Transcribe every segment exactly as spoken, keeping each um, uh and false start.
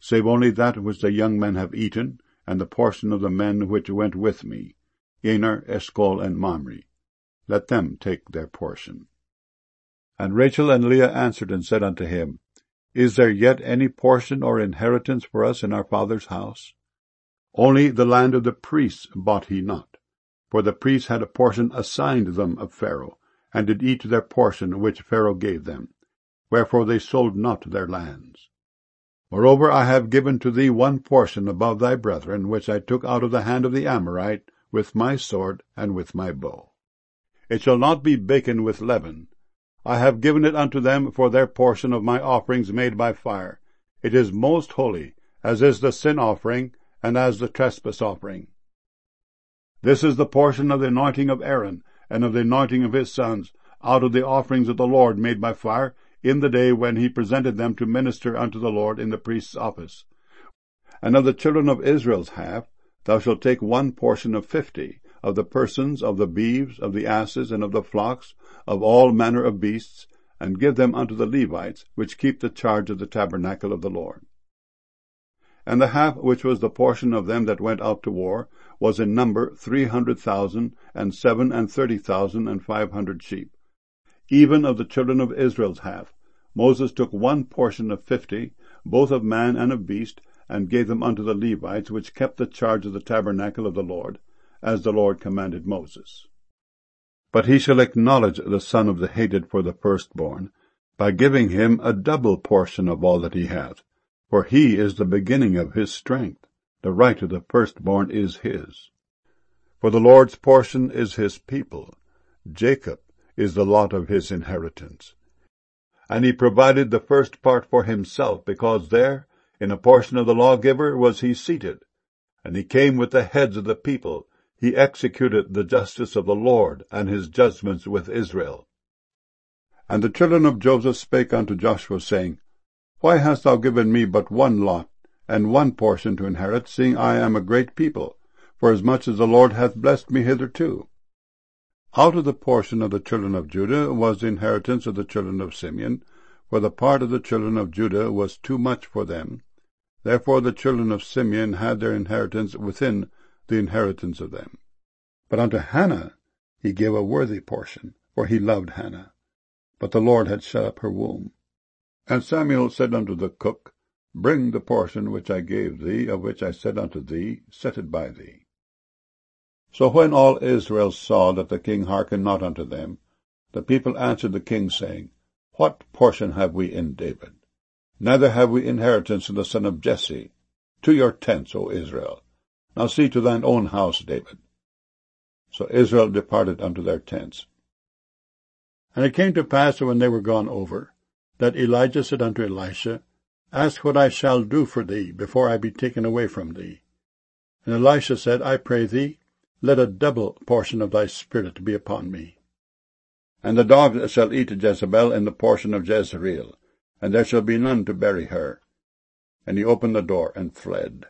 save only that which the young men have eaten, and the portion of the men which went with me, Aner, Eshcol, and Mamre. Let them take their portion. And Rachel and Leah answered and said unto him, Is there yet any portion or inheritance for us in our father's house? Only the land of the priests bought he not, for the priests had a portion assigned them of Pharaoh, and did eat their portion which Pharaoh gave them, wherefore they sold not their lands. Moreover, I have given to thee one portion above thy brethren, which I took out of the hand of the Amorite, with my sword and with my bow. It shall not be baken with leaven. I have given it unto them for their portion of my offerings made by fire. It is most holy, as is the sin offering, and as the trespass offering. This is the portion of the anointing of Aaron, and of the anointing of his sons, out of the offerings of the Lord made by fire, in the day when he presented them to minister unto the Lord in the priest's office. And of the children of Israel's half, thou shalt take one portion of fifty, of the persons, of the beeves, of the asses, and of the flocks, of all manner of beasts, and give them unto the Levites, which keep the charge of the tabernacle of the Lord. And the half which was the portion of them that went out to war was in number three hundred thousand, and seven and thirty thousand and five hundred sheep. Even of the children of Israel's half, Moses took one portion of fifty, both of man and of beast, and gave them unto the Levites, which kept the charge of the tabernacle of the Lord, as the Lord commanded Moses. But he shall acknowledge the son of the hated for the firstborn, by giving him a double portion of all that he hath, for he is the beginning of his strength. The right of the firstborn is his. For the Lord's portion is his people. Jacob is the lot of his inheritance. And he provided the first part for himself, because there, in a portion of the lawgiver, was he seated. And he came with the heads of the people. He executed the justice of the Lord, and his judgments with Israel. And the children of Joseph spake unto Joshua, saying, Why hast thou given me but one lot, and one portion to inherit, seeing I am a great people, forasmuch as the Lord hath blessed me hitherto? Out of the portion of the children of Judah was the inheritance of the children of Simeon, for the part of the children of Judah was too much for them. Therefore the children of Simeon had their inheritance within the inheritance of them. But unto Hannah he gave a worthy portion, for he loved Hannah. But the Lord had shut up her womb. And Samuel said unto the cook, Bring the portion which I gave thee, of which I said unto thee, Set it by thee. So when all Israel saw that the king hearkened not unto them, the people answered the king, saying, What portion have we in David? Neither have we inheritance in the son of Jesse. To your tents, O Israel. Now see to thine own house, David. So Israel departed unto their tents. And it came to pass, when they were gone over, that Elijah said unto Elisha, Ask what I shall do for thee, before I be taken away from thee. And Elisha said, I pray thee, let a double portion of thy spirit be upon me. And the dogs shall eat Jezebel in the portion of Jezreel, and there shall be none to bury her. And he opened the door and fled.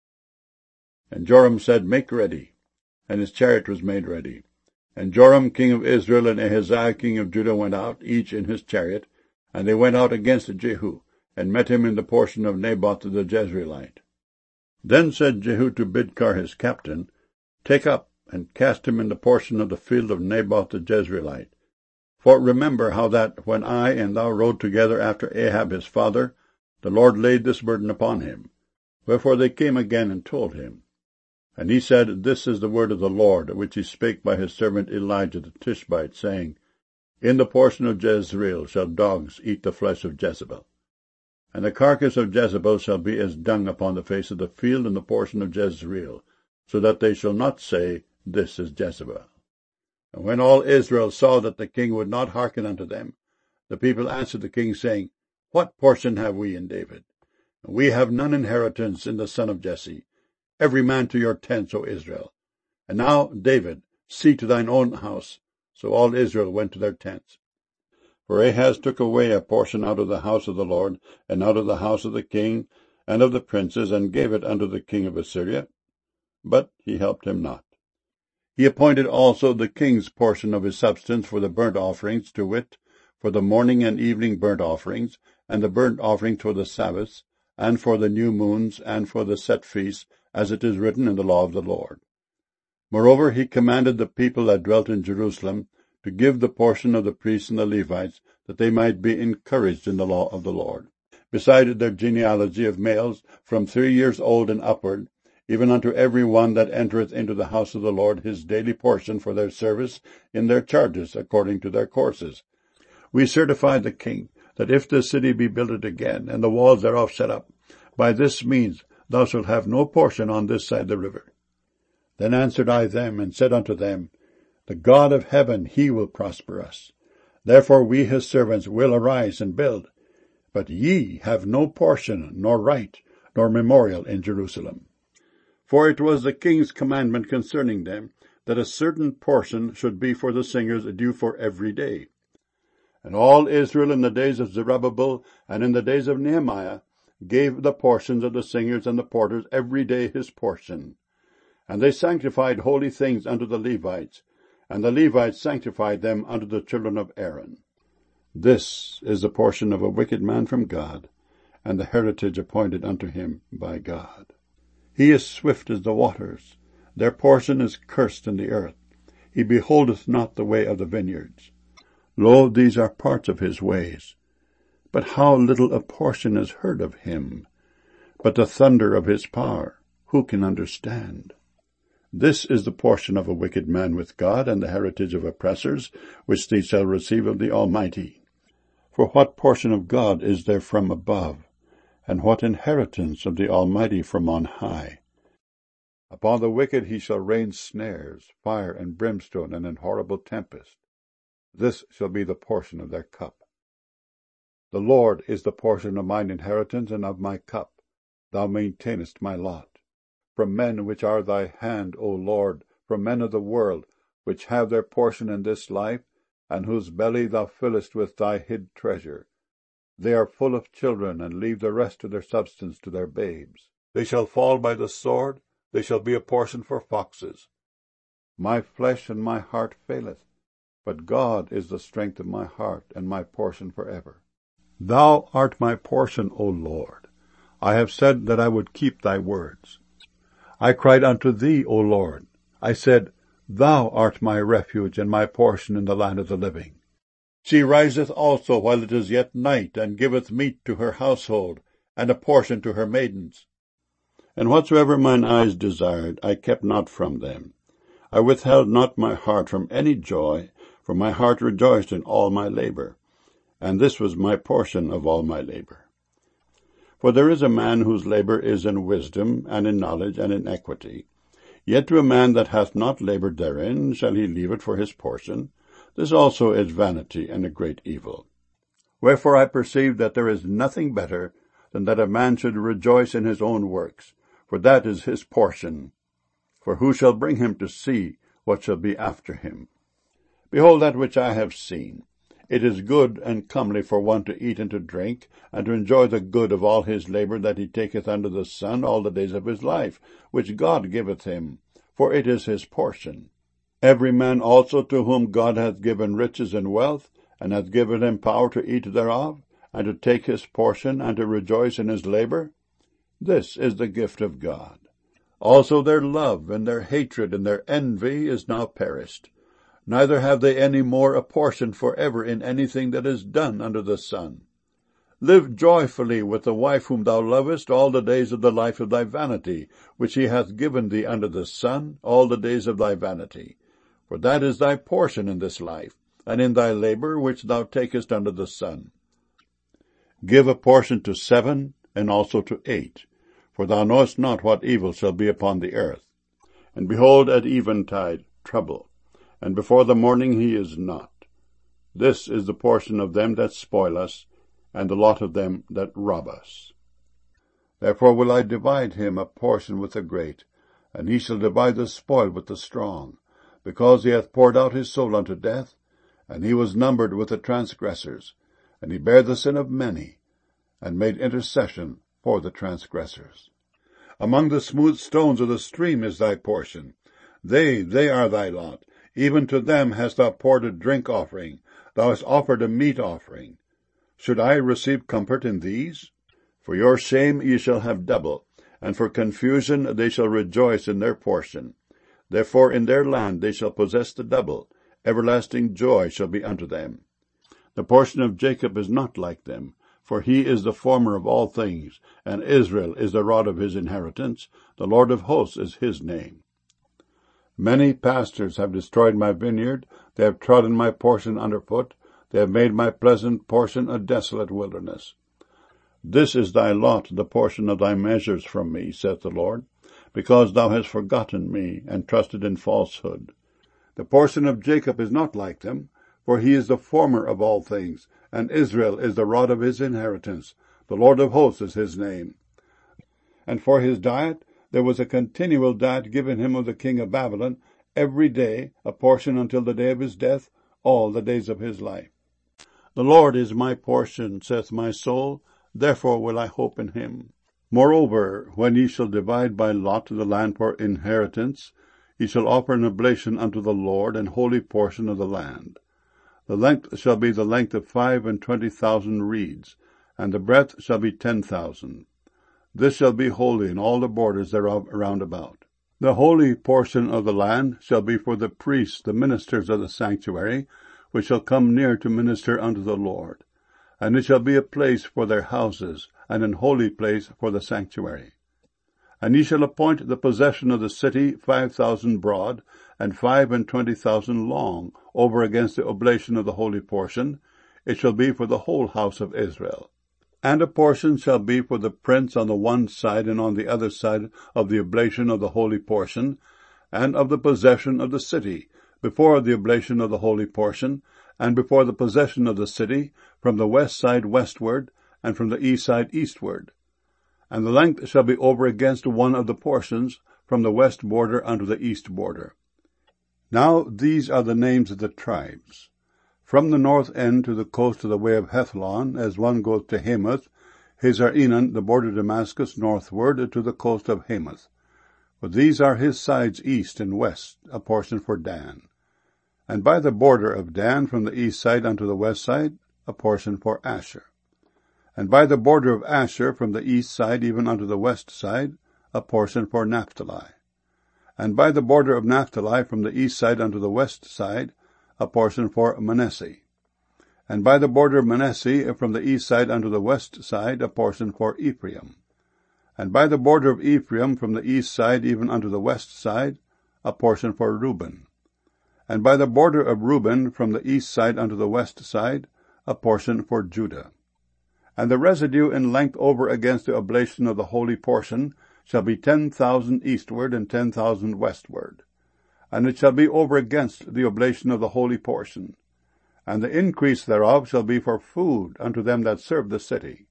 And Joram said, Make ready. And his chariot was made ready. And Joram king of Israel and Ahaziah king of Judah went out, each in his chariot, and they went out against Jehu, and met him in the portion of Naboth the Jezreelite. Then said Jehu to Bidkar his captain, Take up, and cast him in the portion of the field of Naboth the Jezreelite. For remember how that, when I and thou rode together after Ahab his father, the Lord laid this burden upon him. Wherefore they came again and told him. And he said, This is the word of the Lord, which he spake by his servant Elijah the Tishbite, saying, In the portion of Jezreel shall dogs eat the flesh of Jezebel. And the carcass of Jezebel shall be as dung upon the face of the field in the portion of Jezreel, so that they shall not say, This is Jezebel. And when all Israel saw that the king would not hearken unto them, the people answered the king, saying, What portion have we in David? And we have none inheritance in the son of Jesse. Every man to your tents, O Israel. And now, David, see to thine own house. So all Israel went to their tents. For Ahaz took away a portion out of the house of the Lord, and out of the house of the king, and of the princes, and gave it unto the king of Assyria. But he helped him not. He appointed also the king's portion of his substance for the burnt offerings, to wit, for the morning and evening burnt offerings, and the burnt offerings for the Sabbaths, and for the new moons, and for the set feasts, as it is written in the law of the Lord. Moreover, he commanded the people that dwelt in Jerusalem to give the portion of the priests and the Levites, that they might be encouraged in the law of the Lord. Beside their genealogy of males from three years old and upward, even unto every one that entereth into the house of the Lord his daily portion for their service in their charges, according to their courses. We certify the king, that if this city be builded again, and the walls thereof set up, by this means thou shalt have no portion on this side the river. Then answered I them, and said unto them, The God of heaven, he will prosper us. Therefore we his servants will arise and build. But ye have no portion, nor right, nor memorial in Jerusalem. For it was the king's commandment concerning them, that a certain portion should be for the singers due for every day. And all Israel in the days of Zerubbabel and in the days of Nehemiah gave the portions of the singers and the porters every day his portion. And they sanctified holy things unto the Levites, and the Levites sanctified them unto the children of Aaron. This is the portion of a wicked man from God, and the heritage appointed unto him by God. He is swift as the waters. Their portion is cursed in the earth. He beholdeth not the way of the vineyards. Lo, these are parts of his ways. But how little a portion is heard of him. But the thunder of his power, who can understand? This is the portion of a wicked man with God, and the heritage of oppressors, which they shall receive of the Almighty. For what portion of God is there from above, and what inheritance of the Almighty from on high? Upon the wicked he shall rain snares, fire and brimstone, and an horrible tempest. This shall be the portion of their cup. The Lord is the portion of mine inheritance and of my cup. Thou maintainest my lot. From men which are thy hand, O Lord, from men of the world, which have their portion in this life, and whose belly thou fillest with thy hid treasure. They are full of children, and leave the rest of their substance to their babes. They shall fall by the sword, they shall be a portion for foxes. My flesh and my heart faileth, but God is the strength of my heart, and my portion forever. Thou art my portion, O Lord. I have said that I would keep thy words. I cried unto thee, O Lord. I said, Thou art my refuge and my portion in the land of the living. She riseth also while it is yet night, and giveth meat to her household, and a portion to her maidens. And whatsoever mine eyes desired, I kept not from them. I withheld not my heart from any joy, for my heart rejoiced in all my labor, and this was my portion of all my labor. For there is a man whose labor is in wisdom, and in knowledge, and in equity. Yet to a man that hath not labored therein shall he leave it for his portion. This also is vanity, and a great evil. Wherefore I perceive that there is nothing better than that a man should rejoice in his own works, for that is his portion. For who shall bring him to see what shall be after him? Behold that which I have seen. It is good and comely for one to eat and to drink, and to enjoy the good of all his labor that he taketh under the sun all the days of his life, which God giveth him, for it is his portion. Every man also to whom God hath given riches and wealth, and hath given him power to eat thereof, and to take his portion, and to rejoice in his labor, this is the gift of God. Also their love, and their hatred, and their envy is now perished. Neither have they any more a portion forever in anything that is done under the sun. Live joyfully with the wife whom thou lovest all the days of the life of thy vanity, which he hath given thee under the sun, all the days of thy vanity. For that is thy portion in this life, and in thy labor which thou takest under the sun. Give a portion to seven, and also to eight, for thou knowest not what evil shall be upon the earth. And behold, at eventide, trouble, and before the morning he is not. This is the portion of them that spoil us, and the lot of them that rob us. Therefore will I divide him a portion with the great, and he shall divide the spoil with the strong, because he hath poured out his soul unto death, and he was numbered with the transgressors, and he bare the sin of many, and made intercession for the transgressors. Among the smooth stones of the stream is thy portion. They, they are thy lot. Even to them hast thou poured a drink offering. Thou hast offered a meat offering. Should I receive comfort in these? For your shame ye shall have double, and for confusion they shall rejoice in their portion. Therefore in their land they shall possess the double, everlasting joy shall be unto them. The portion of Jacob is not like them, for he is the former of all things, and Israel is the rod of his inheritance. The Lord of hosts is his name. Many pastors have destroyed my vineyard, they have trodden my portion under foot, they have made my pleasant portion a desolate wilderness. This is thy lot, the portion of thy measures from me, saith the Lord, because thou hast forgotten me, and trusted in falsehood. The portion of Jacob is not like them, for he is the former of all things, and Israel is the rod of his inheritance. The Lord of hosts is his name. And for his diet there was a continual diet given him of the king of Babylon, every day a portion until the day of his death, all the days of his life. The Lord is my portion, saith my soul, therefore will I hope in him. Moreover, when ye shall divide by lot the land for inheritance, ye shall offer an oblation unto the Lord, an holy portion of the land. The length shall be the length of five and twenty thousand reeds, and the breadth shall be ten thousand. This shall be holy in all the borders thereof round about. The holy portion of the land shall be for the priests, the ministers of the sanctuary, which shall come near to minister unto the Lord. And it shall be a place for their houses, and an holy place for the sanctuary. And ye shall appoint the possession of the city five thousand broad, and five and twenty thousand long, over against the oblation of the holy portion. It shall be for the whole house of Israel. And a portion shall be for the prince on the one side and on the other side of the oblation of the holy portion, and of the possession of the city, before the oblation of the holy portion, and before the possession of the city, from the west side westward, and from the east side eastward. And the length shall be over against one of the portions, from the west border unto the east border. Now these are the names of the tribes. From the north end to the coast of the way of Hethlon, as one goeth to Hamath, Hazar-Enan, the border of Damascus, northward to the coast of Hamath. For these are his sides east and west, a portion for Dan. And by the border of Dan from the east side unto the west side, a portion for Asher. And by the border of Asher from the east side even unto the west side, a portion for Naphtali. And by the border of Naphtali from the east side unto the west side, a portion for Manasseh. And by the border of Manasseh from the east side unto the west side, a portion for Ephraim. And by the border of Ephraim from the east side even unto the west side, a portion for Reuben. And by the border of Reuben from the east side unto the west side, a portion for Judah. And the residue in length over against the oblation of the holy portion shall be ten thousand eastward and ten thousand westward. And it shall be over against the oblation of the holy portion. And the increase thereof shall be for food unto them that serve the city.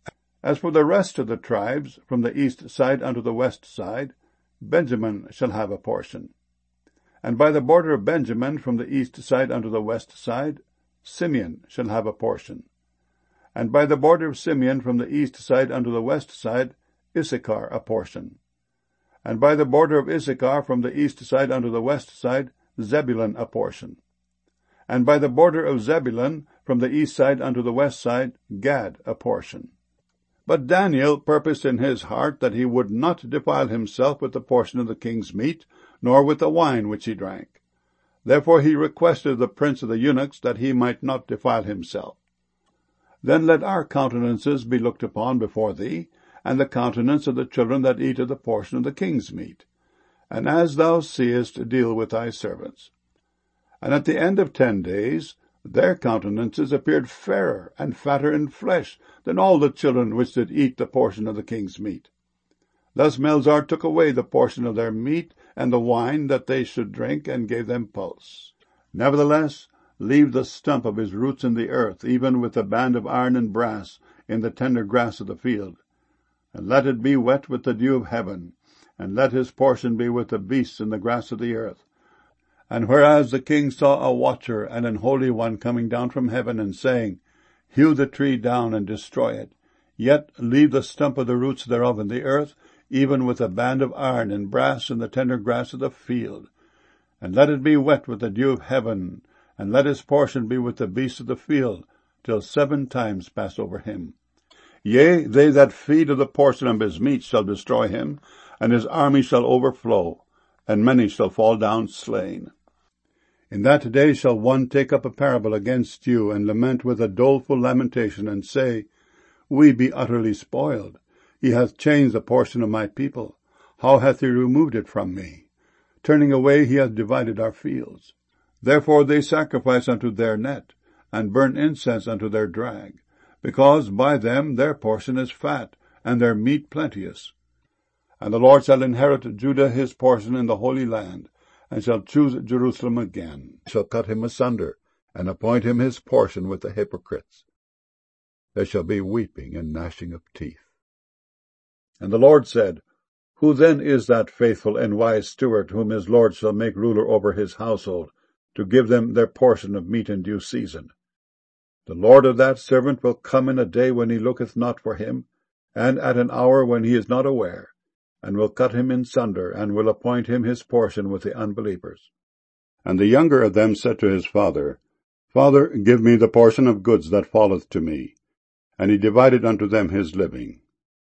As for the rest of the tribes, from the east side unto the west side, Benjamin shall have a portion. And by the border of Benjamin from the east side unto the west side, Simeon shall have a portion. And by the border of Simeon from the east side unto the west side, Issachar a portion. And by the border of Issachar from the east side unto the west side, Zebulun a portion. And by the border of Zebulun from the east side unto the west side, Gad a portion. But Daniel purposed in his heart that he would not defile himself with the portion of the king's meat, nor with the wine which he drank. Therefore he requested of the prince of the eunuchs that he might not defile himself. Then let our countenances be looked upon before thee, and the countenance of the children that eat of the portion of the king's meat. And as thou seest, deal with thy servants. And at the end of ten days, their countenances appeared fairer and fatter in flesh than all the children which did eat the portion of the king's meat. Thus Melzar took away the portion of their meat and the wine that they should drink, and gave them pulse. Nevertheless, leave the stump of his roots in the earth, even with the band of iron and brass, in the tender grass of the field. And let it be wet with the dew of heaven, and let his portion be with the beasts in the grass of the earth. And whereas the king saw a watcher and an holy one coming down from heaven, and saying, Hew the tree down and destroy it, yet leave the stump of the roots thereof in the earth, even with a band of iron and brass in the tender grass of the field. And let it be wet with the dew of heaven, and let his portion be with the beasts of the field, till seven times pass over him. Yea, they that feed of the portion of his meat shall destroy him, and his army shall overflow, and many shall fall down slain. In that day shall one take up a parable against you, and lament with a doleful lamentation, and say, We be utterly spoiled. He hath changed the portion of my people. How hath he removed it from me? Turning away he hath divided our fields. Therefore they sacrifice unto their net, and burn incense unto their drag, because by them their portion is fat, and their meat plenteous. And the Lord shall inherit Judah his portion in the Holy Land, and shall choose Jerusalem again, shall cut him asunder, and appoint him his portion with the hypocrites. There shall be weeping and gnashing of teeth. And the Lord said, Who then is that faithful and wise steward, whom his Lord shall make ruler over his household, to give them their portion of meat in due season? The Lord of that servant will come in a day when he looketh not for him, and at an hour when he is not aware, and will cut him in sunder, and will appoint him his portion with the unbelievers. And the younger of them said to his father, Father, give me the portion of goods that falleth to me. And he divided unto them his living.